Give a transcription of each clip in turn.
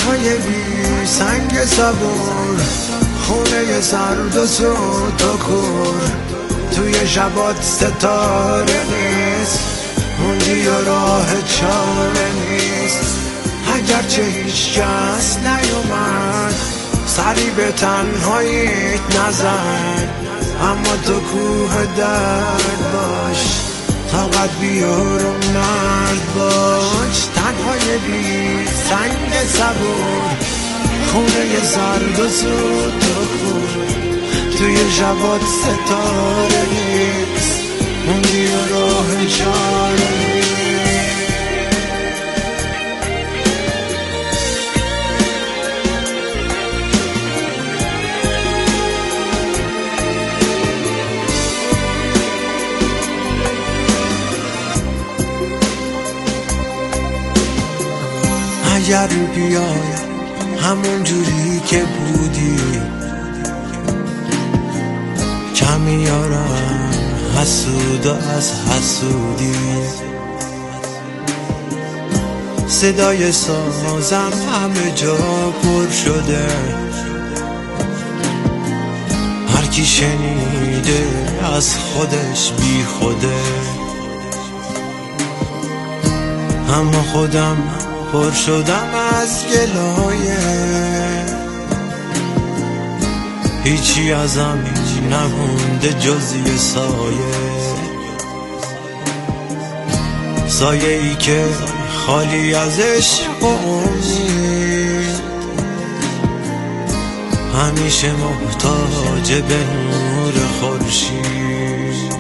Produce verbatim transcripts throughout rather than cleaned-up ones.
تنهای بی سنگ صبور، خونه سرد و سود و کور، توی شبات ستاره نیست، موندی و راه چاره نیست. اگرچه هیچ کس نیومد سری به تنهاییت نزن، اما تو کوه درد باش، طاقت بیار و مرد باش. تنهای بی سنگ صبور، خونه زرد و سود و کور، توی شبات ستاره نیست، موندی و راه چاره نیست. اگر بیای همون جوری که بودی، کمی یارم حسود و از حسودی. صدای سازم همه جا پر شده، هر کی شنیده از خودش بی خوده. اما خودم پر شدم از گلایه، هیچی ازم نمونده جز یه سایه. سایه ای که خالی از عشق و امید، همیشه محتاج به نور خورشید،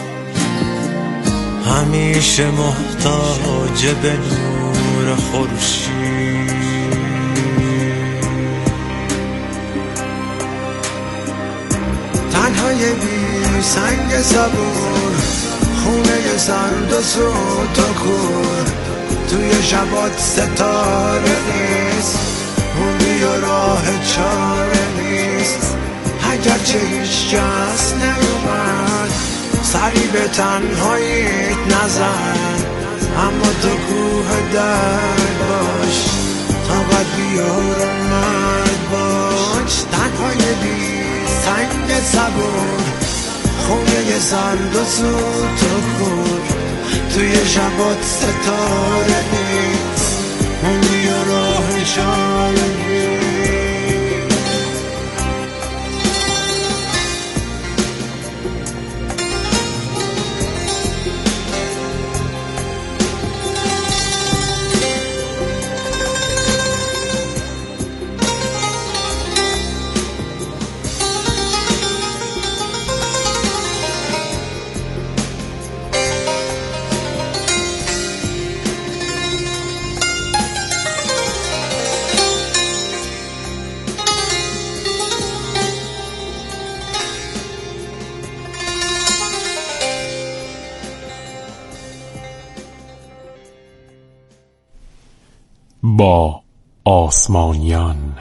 همیشه محتاج به نور خورشید. تنهای بی سنگ صبور، خونه سرد و سود و کور، توی شبات ستاره نیست، موندی و راه چاره نیست. اگرچه هیچ کس نیومد سری به تنهاییت نزن، اما تو کوه درد باش، طاقت بیار و مرد باش. تنهای بی سنگ صبور، خونه سرد و سود و کور، توی شبات ستاره نیست، موندی و راه چاره نیست. با آسمانیان.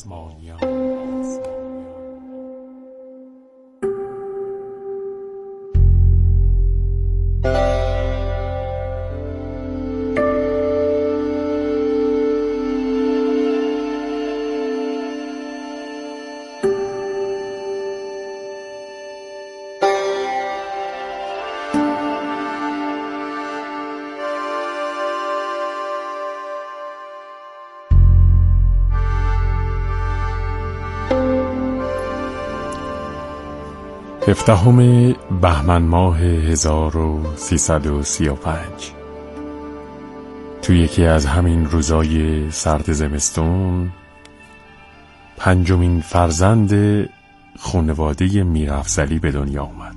هفدهم بهمن ماه هزار و سیصد و سی و پنج، تو یکی از همین روزای سرد زمستون، پنجمین فرزند خانواده میرافضلی به دنیا آمد.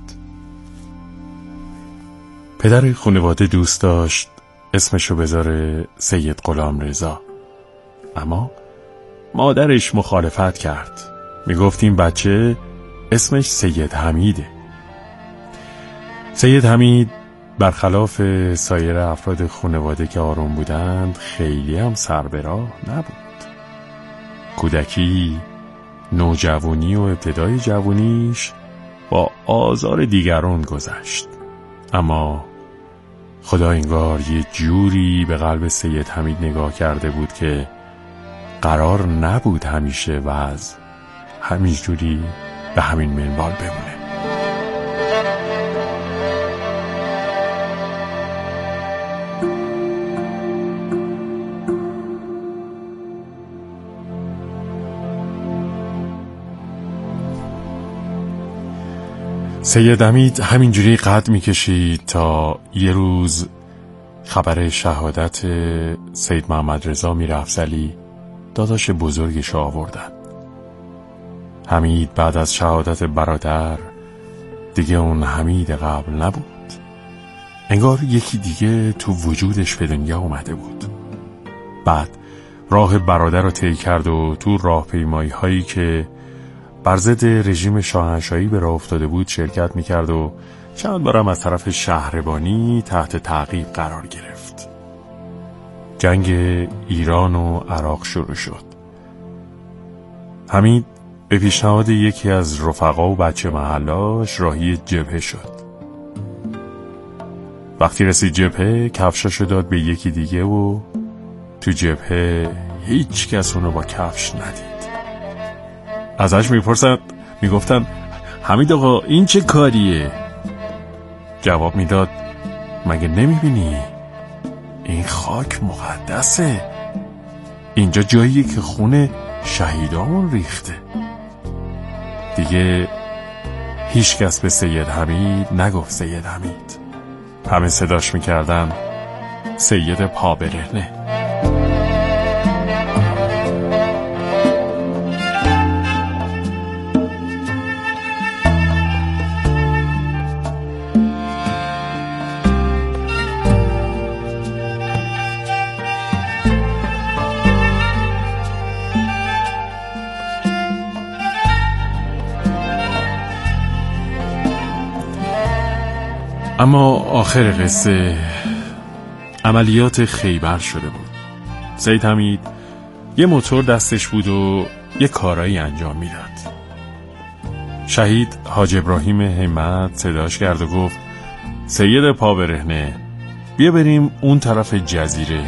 پدر خانواده دوست داشت اسمشو بذاره سید غلام رضا، اما مادرش مخالفت کرد. میگفت این بچه اسمش سید حمیده. سید حمید برخلاف سایر افراد خانواده که آروم بودند خیلی هم سر به راه نبود. کودکی، نوجوانی و ابتدای جوانیش با آزار دیگران گذشت، اما خدا انگار یه جوری به قلب سید حمید نگاه کرده بود که قرار نبود همیشه وضع همینجوری به همین منوال بمونه. سید حمید همینجوری قد میکشید تا یه روز خبر شهادت سید محمد رضا میرافضلی داداش بزرگش آوردن. حمید بعد از شهادت برادر دیگه اون حمید قبل نبود. انگار یکی دیگه تو وجودش به دنیا اومده بود. بعد راه برادر رو طی کرد و تو راهپیمایی هایی که بر ضد رژیم شاهنشاهی به راه افتاده بود شرکت میکرد و چند بارم از طرف شهربانی تحت تعقیب قرار گرفت. جنگ ایران و عراق شروع شد. حمید به پیشنهاد یکی از رفقا و بچه محلاش راهی جبهه شد. وقتی رسید جبهه کفشاشو داد به یکی دیگه و تو جبهه هیچ کس اونو با کفش ندید. ازش میپرسند میگفتن حمید آقا این چه کاریه؟ جواب میداد مگه نمیبینی؟ این خاک مقدسه، اینجا جاییه که خون شهیدامون ریخته. دیگه هیچ کس به سید حمید نگفت سید حمید، همه صداش میکردن سید پابرهنه. اما آخر قصه عملیات خیبر شده بود. سید حمید یه موتور دستش بود و یه کارایی انجام میداد. شهید حاج ابراهیم همت صداش کرد و گفت سید پابرهنه بیا بریم اون طرف جزیره.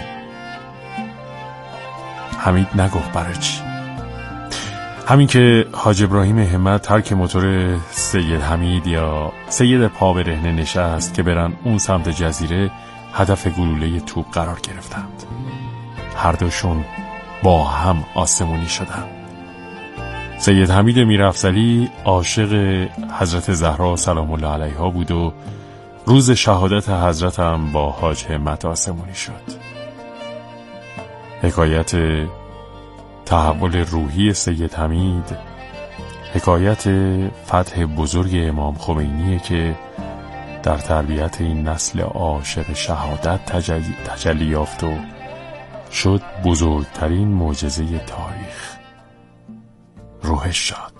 حمید نگفت برای چی. همین که حاج ابراهیم همت ترک موتور سید حمید یا سید پابرهنه نشست که برن اون سمت جزیره، هدف گلوله توپ قرار گرفتند. هر دوشون با هم آسمونی شدند. سید حمید میرافضلی عاشق حضرت زهرا سلام الله علیها بود و روز شهادت حضرت هم با حاج همت آسمونی شد. حکایت تحول روحی سید حمید حکایت فتح بزرگ امام خمینیه که در تربیت این نسل عاشق شهادت تجلی, تجلی یافت و شد بزرگترین معجزه تاریخ. روحش شاد.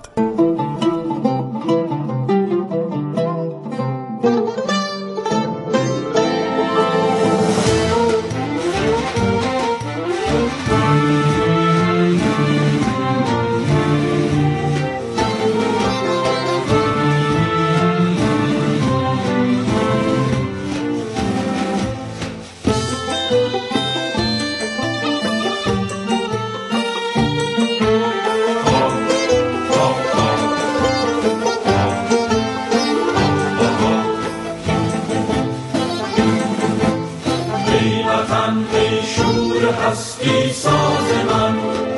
هستی ساز من،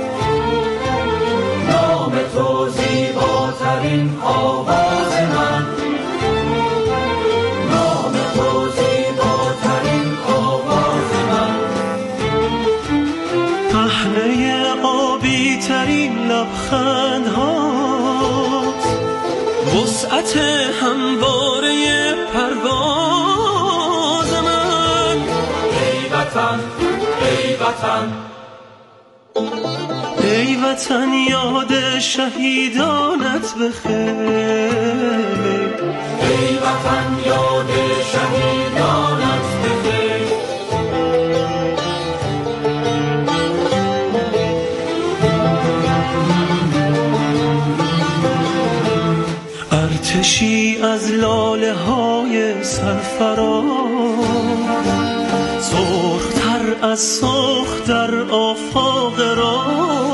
نام تو زیباترین آواز من، نام تو زیباترین آواز من، پهنه آبی ترین لبخند هاست، وسعت همواره پرواز من. ای وطن ای وطن ای وطن یاد شهیدانت بخیر، ای وطن یاد شهیدانت بخیر. ارتشی از لاله های سرفراز، سرختر از سرخ در آفاق راز،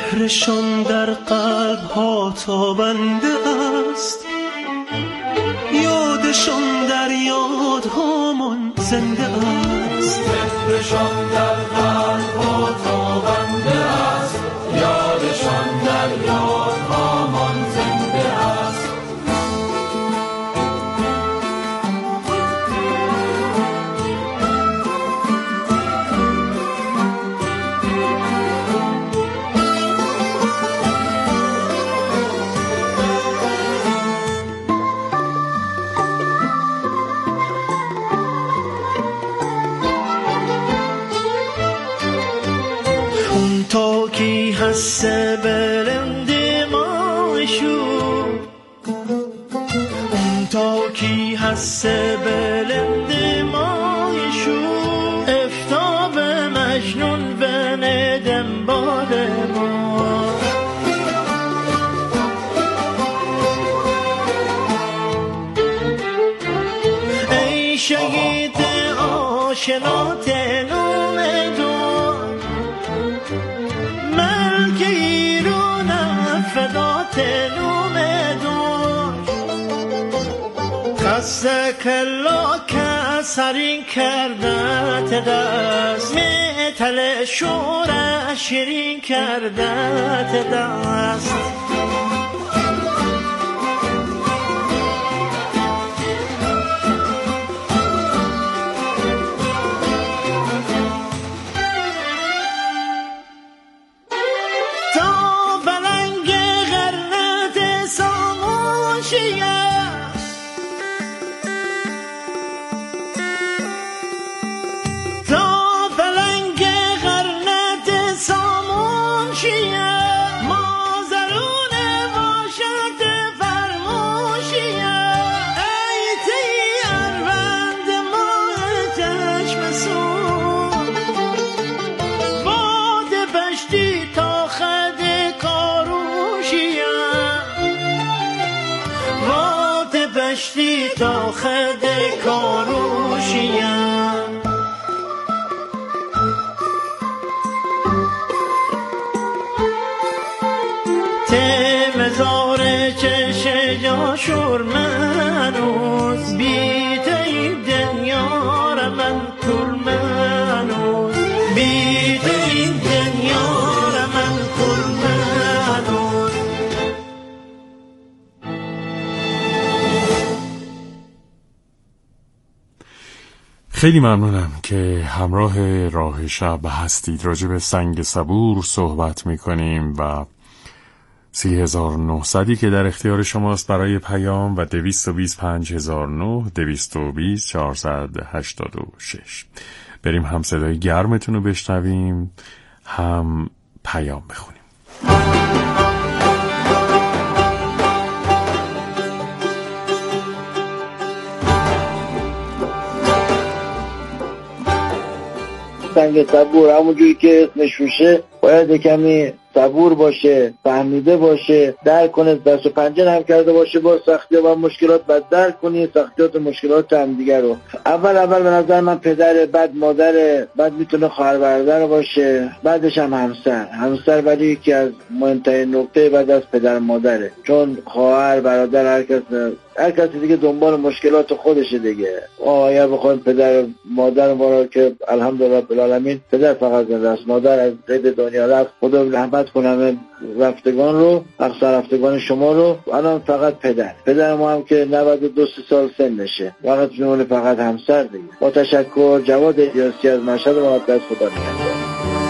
مهرشان در قلب ها تابنده است، یادشان در یادهامان زنده است. مهرشان در قلب ها تابنده است، یادشان در یادهامان زنده است. تا کی هست بلند ماشو، اون تا کی هست بلند ماشو، افتاب مجنون بن دنبال ما. ای شهید آشنات نوم دو، ملک ایران فدات نوم دو، خسته کلا که سرین کردت دست، میتل شور شیرین کردت دست. تا خد کاروشیم، ته مزار چش جاشور منوز، بیت این دنیا را من کل منوز، بیت این دنیا را من کل منوز. خیلی ممنونم که همراه راه شب هستید. راجع به سنگ صبور صحبت میکنیم و سی هزار و نهصدی که در اختیار شماست برای پیام و دویست و بیست پنج هزار و نه، دویست و بیست چهارصد و هشتاد و شش. بریم هم صدای گرمتون رو بشنویم، هم پیام بخونیم. سنگ صبور همونجوری که اسمش میشه باید کمی صبور باشه، فهمیده باشه، درک کنه، دست و پنجه نرم کرده باشه با سختی‌ها و مشکلات، بعد درک کنی سختیات و مشکلات هم دیگه رو. اول اول به نظر من پدر، بعد مادر، بعد میتونه خواهر برادر باشه، بعدش هم همسر. همسر ولی یکی از مهمترین نکته بعد از پدر مادره، چون خواهر برادر هر کس هر کسی دیگه دنبال مشکلات خودشه دیگه. اگر بخوایم پدر مادر ما رو که الحمدلله رب العالمین پدر فقط زنده است، مادر از قید دنیا رفت، خدا رحمت کنه رفتگان رو، اقصا رفتگان شما رو. الان فقط پدر پدر ما هم که نود و دو سال سنشه، فقط میمونه فقط همسر دیگه. با تشکر، جواد الیاسی از مشهد مقدس، خدا نگهدار.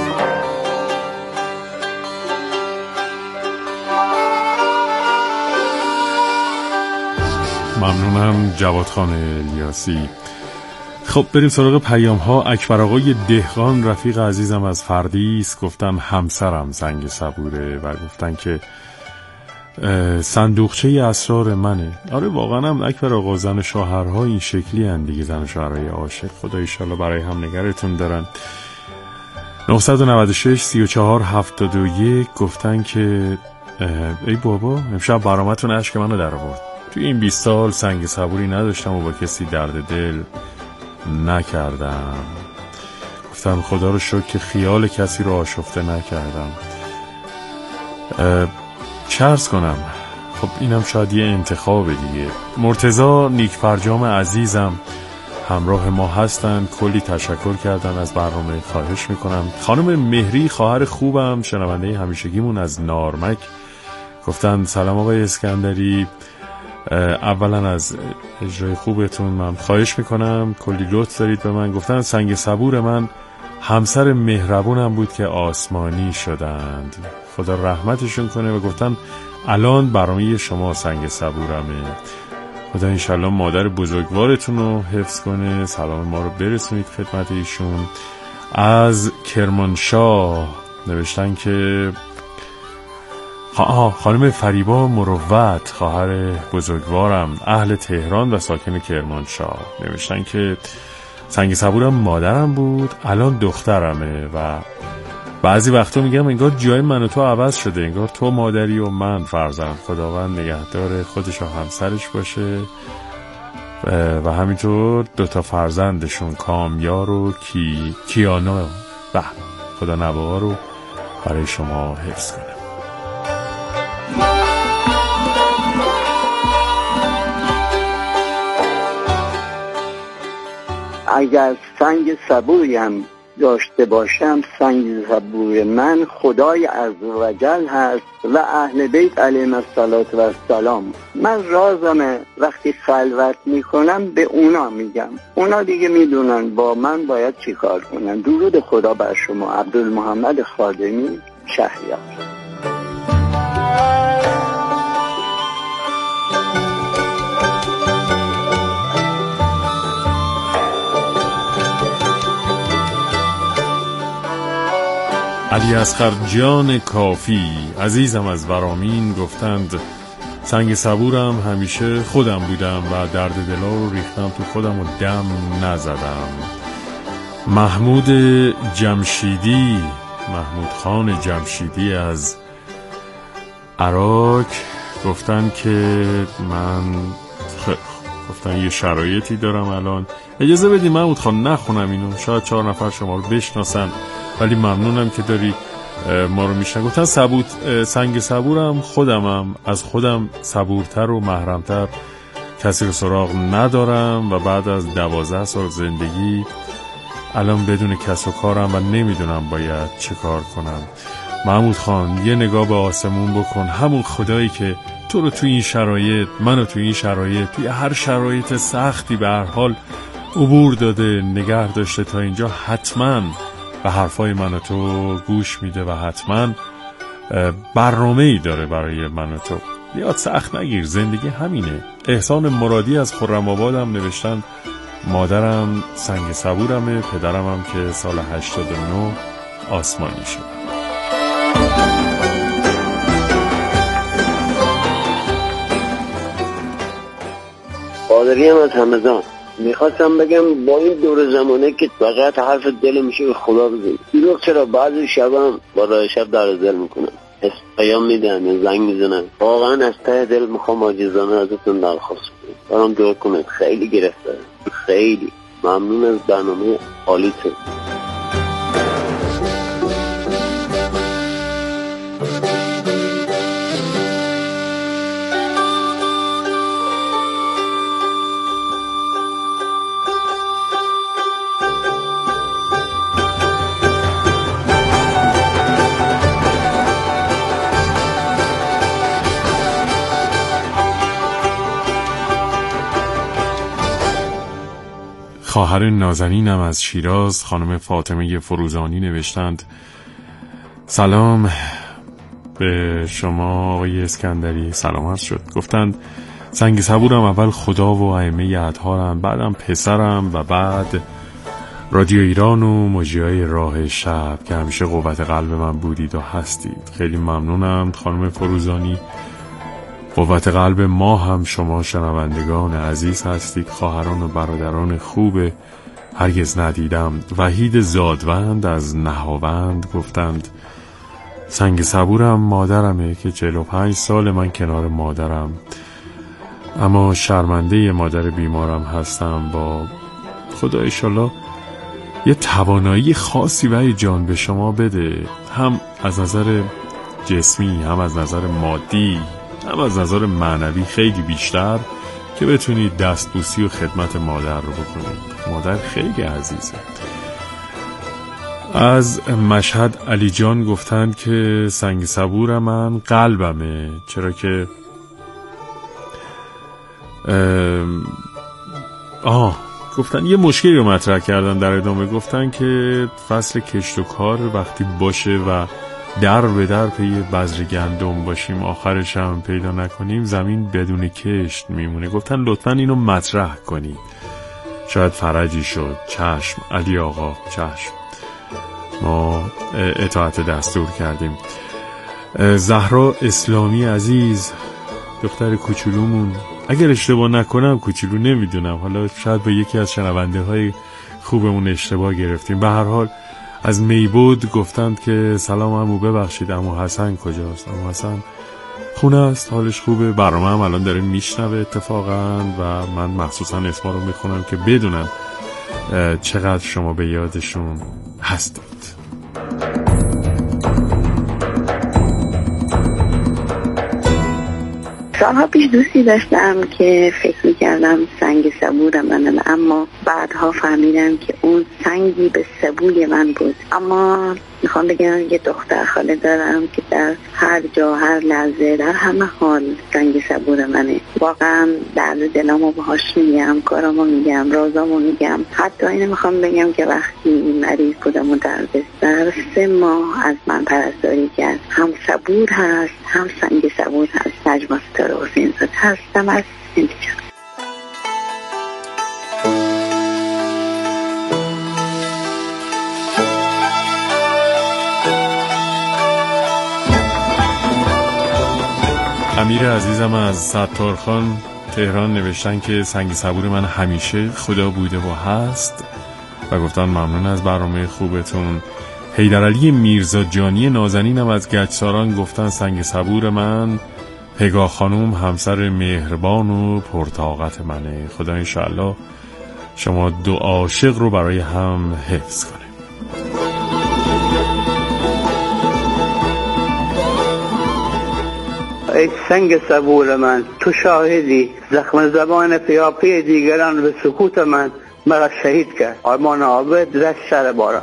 ممنونم جواد خان الیاسی. خب بریم سراغ پیام ها. اکبر آقای دهقان رفیق عزیزم از فردیس گفتم همسرم سنگ صبوره و گفتن که صندوقچه اسرار منه. آره واقعا هم اکبر آقا، زن و شوهرها این شکلی هن دیگه، زن و شوهرهای عاشق. خدا ایشالله برای هم نگرتون دارن. نه نه شش سی و چهار هفتاد و یک گفتن که ای بابا امشب برامتون عشق منو در آورد. توی این بیست سال سنگ صبوری نداشتم و با کسی درد دل نکردم. گفتم خدا رو شکر که خیال کسی رو آشفته نکردم. چرز کنم. خب اینم شاید یه انتخاب دیگه. مرتضی نیک فرجام عزیزم همراه ما هستن، کلی تشکر کردن از برنامه. خواهش میکنم. خانم مهری خواهر خوبم، شنونده همیشگیمون از نارمک، گفتن سلام آقای اسکندری، اولا از اجرای خوبتون من خواهش میکنم، کلی لطف دارید به من. گفتن سنگ صبور من همسر مهربونم بود که آسمانی شدند، خدا رحمتشون کنه. و گفتن الان برنامه شما سنگ صبورمه، خدا انشالله مادر بزرگوارتون رو حفظ کنه. سلام ما رو برسونید خدمت ایشون. از کرمانشاه نوشتن که آها خانم فریبا مروت خواهر بزرگوارم اهل تهران و ساکن کرمانشاه نوشتن که سنگ صبورم مادرم بود، الان دخترمه و بعضی وقتا میگم انگار جای من و تو عوض شده، انگار تو مادری و من فرزند. خداوند نگهدار خودش و همسرش باشه و همینطور دوتا فرزندشون کامیار و کی... کیانا و خدا نواها رو برای شما حفظ کنه. اگر سنگ صبوری هم داشته باشم، سنگ صبور من خدای عزوجل هست و اهل بیت علیهم السلام. من رازمه وقتی خلوت میکنم به اونا میگم، اونا دیگه میدونن با من باید چی کار کنن. درود خدا بر شما. عبدالمحمد خادمی، شهریار. علی اصغر جان کافی عزیزم از ورامین گفتند سنگ صبورم همیشه خودم بودم و درد دلا رو ریختم تو خودم و دم نزدم. محمود جمشیدی، محمود خان جمشیدی از عراق گفتن که من خ... گفتن یه شرایطی دارم الان، اجازه بدی محمود خان نخونم اینو، شاید چهار نفر شما رو بشناسن ولی ممنونم که داری ما رو میشنن. گفتن صبور سنگ صبورم خودمم، از خودم صبورتر و محرمتر کسی رو سراغ ندارم و بعد از دوازده سال زندگی الان بدون کس و کارم و نمیدونم باید چه کار کنم. محمود خان یه نگاه به آسمون بکن، همون خدایی که تو رو توی این شرایط، منو توی این شرایط، توی هر شرایط سختی به هر حال عبور داده نگه داشته تا اینجا، حتما به حرفای من و تو گوش میده و حتما برنامه‌ای داره برای من و تو. یاد سخت نگیر، زندگی همینه. احسان مرادی از خرم‌آباد هم نوشتن مادرم سنگ صبورمه، پدرم هم که سال هشتاد و نه آسمانی شد. قادری هم از همدان. میخواستم بگم با این دور زمانه که فقط حرف دل میشه به خدا بزنی. دروغ چرا بعضی شبم با راه شب در دل میکنم، پیام میدن یا زنگ میزنن، واقعا از ته دل میخوام عاجزانه ازتون درخواست کنم برام دعا کنید. خیلی گرفته، خیلی ممنون از برنامه عالیتون. خواهر نازنینم از شیراز خانم فاطمه فروزانی نوشتند سلام به شما آقای اسکندری، سلامت شد. گفتند سنگ صبورم اول خدا و ائمه اطهارم، بعدم پسرم و بعد رادیو ایران و مجریای راه شب که همیشه قوت قلب من بودید و هستید. خیلی ممنونم خانم فروزانی. قوت قلب ما هم شما شنوندگان عزیز هستید، خواهران و برادران خوب هرگز ندیدم. وحید زادوند از نهاوند گفتند سنگ صبورم مادرمه که چهل و پنج سال من کنار مادرم، اما شرمنده مادر بیمارم هستم. با خدا ایشالله یه توانایی خاصی وحید جان به شما بده، هم از نظر جسمی، هم از نظر مادی، هم از نظر معنوی خیلی بیشتر که بتونید دستبوسی و خدمت مادر رو بکنید. مادر خیلی عزیزه. از مشهد علی جان گفتند که سنگ صبور من قلبمه، چرا که آه گفتن یه مشکلی رو مطرح کردن در ادامه، گفتن که فصل کشت و کار وقتی باشه و در به در پی بذر گندم باشیم آخرش هم پیدا نکنیم زمین بدون کشت میمونه. گفتن لطفاً اینو مطرح کنید، شاید فرجی شد. چشم علی آقا، چشم، ما اطاعت دستور کردیم. زهرا اسلامی عزیز، دختر کوچولومون، اگر اشتباه نکنم کوچولو نمیدونم، حالا شاید به یکی از شنونده های خوبمون اشتباه گرفتیم. به هر حال از میبود گفتند که سلام عمو، ببخشید عمو حسن کجاست؟ عمو حسن خونه است، حالش خوبه. برنامه هم الان داره میشنوه اتفاقا و من مخصوصا اسما رو میخونم که بدونم چقدر شما به یادشون هستید. سالها پیش دوستی داشتم که فکر میکردم سنگ صبور منم، اما بعدها فهمیدم که اون سنگی به سبوی من بود. اما میخوام بگم یه دختر خاله دارم که در هر جا، هر لحظه، در همه حال سنگ صبور منه. واقعا درد دلامو باهاش میگم، کارامو میگم، رازامو میگم. حتی اینو میخوام بگم که وقتی مریض بودم و در بستر سه ماه از من پرستاری کرد. هم صبور هست، هم سنگ صبور هست. نجم ستاره حسین زاده هستم از انتجار. امیر عزیزم از ستارخان تهران نوشتن که سنگ صبور من همیشه خدا بوده و هست و گفتن ممنون از برنامه خوبتون. حیدرعلی میرزا جانی نازنینم از گچساران گفتن سنگ صبور من پگاه خانوم همسر مهربان و پرطاقت منه. خدا انشاءالله شما دو عاشق رو برای هم حفظ کنه. ای سنگ صبور من، تو شاهدی زخم زبان پیاپی دیگران به سکوت من مرا شهید کرد. آرمان عابد، رشت شهر باران.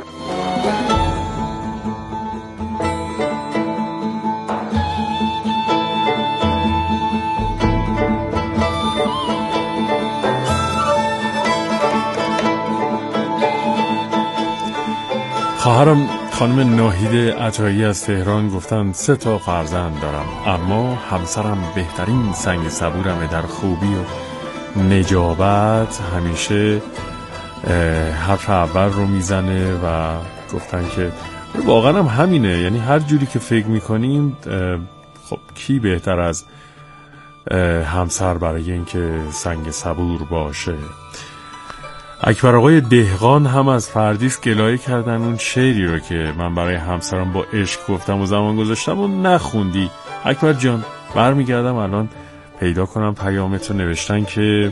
خواهرم خانم ناهید عطایی از تهران گفتن سه تا فرزند دارم، اما همسرم بهترین سنگ صبورمه، در خوبی و نجابت همیشه حرف اول رو میزنه و گفتن که واقعا هم همینه. یعنی هر جوری که فکر میکنیم خب کی بهتر از همسر برای اینکه سنگ صبور باشه. اکبر آقای دهقان هم از فردیس گلایه کردن اون شعری رو که من برای همسرم با عشق گفتم و زمان گذاشتم و نخوندی. اکبر جان برمیگردم الان پیدا کنم پیامتو. نوشتن که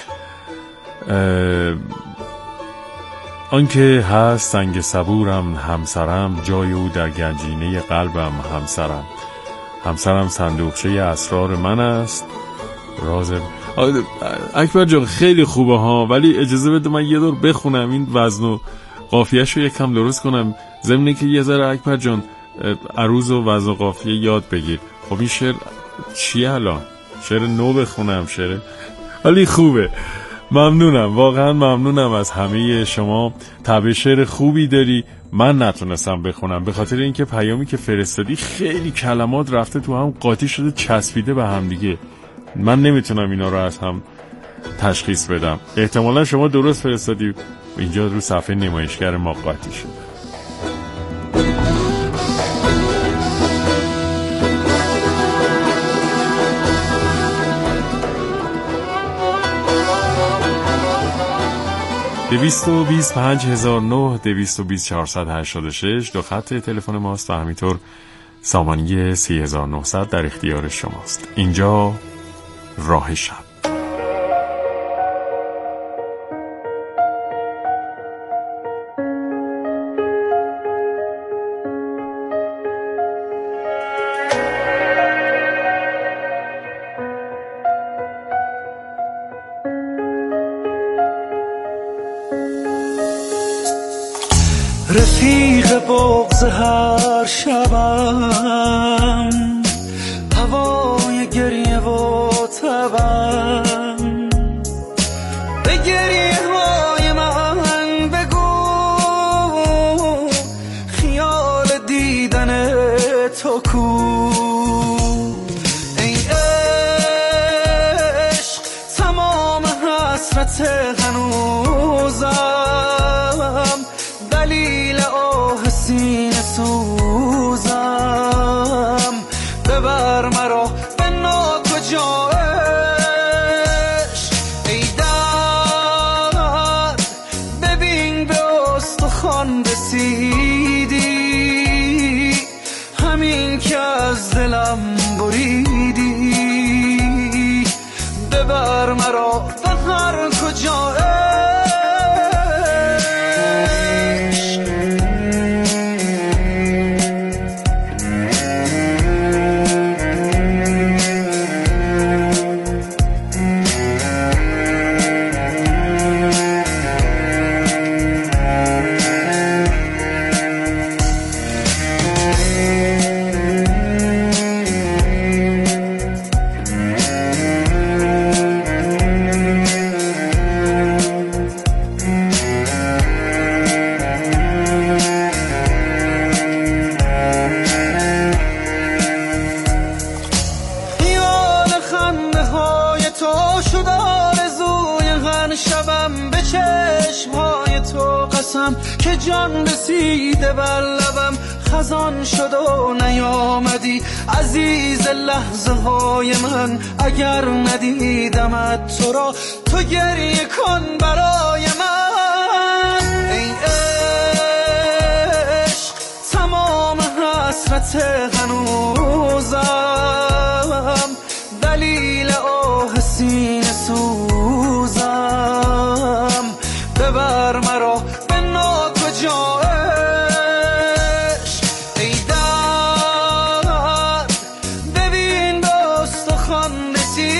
آنکه هست سنگ صبورم همسرم، جای او در گنجینه قلبم همسرم. همسرم صندوقچه اسرار من است، راز. اکبر جان خیلی خوبه ها، ولی اجازه بده من یه دور بخونم این وزن و قافیه‌شو یکم درست کنم، ضمن که یه ذره اکبر جان عروض و وزن و قافیه یاد بگیر. خب این شعر چیه الان؟ شعر نو بخونم شعر، ولی خوبه. ممنونم، واقعا ممنونم از همه شما. طبع شعر خوبی داری، من نتونستم بخونم به خاطر اینکه پیامی که فرستادی خیلی کلمات رفته تو هم قاطی شده چسبیده به هم دیگه. من نمیتونم اینا رو از هم تشخیص بدم. احتمالا شما درست فرستادی، اینجا رو صفحه نمایشگر ما قاطی شده. دویست و بیست پنج هزار نه، دویست و بیست چهارصد و هشتاد و شش دو خط تلفن ماست و همینطور سامانه سی هزار و نهصد در اختیار شماست. اینجا راه شب. بغض هر شبم، هوای گریه و تبم. به گریه های من بگو خیال دیدن تو کو. ای عشق تمام حسرت هنوزم، دلیل آه سینه سوزم. ببر مرا به ناکجا عشق. ای درد ببین به استخوان رسیدی، همین که از دلم بریدی. ببر مرا به هر کجا عشق. که جان رسیده بر لبم، خزان شد و نیامدی عزیز لحظه های من. اگر ندیدمت تو را تو گریه کن برای من. ای عشق تمام حسرت هنوزم، دلیل آه سینه سوزم. ببر مرا ناکجا عشق. ای درد ببین به استخوان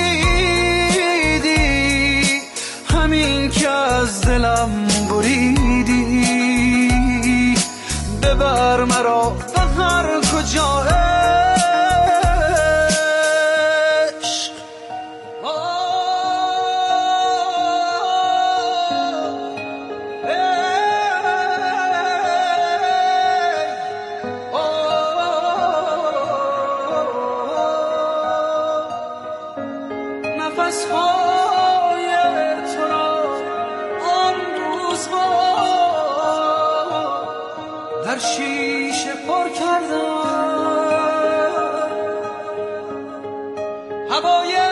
رسیدی، همین که از دلم بریدی. ببر مرا به هر کجا عشق. نفس‌های تو را آن روزها در شیشه پر کردم، هوای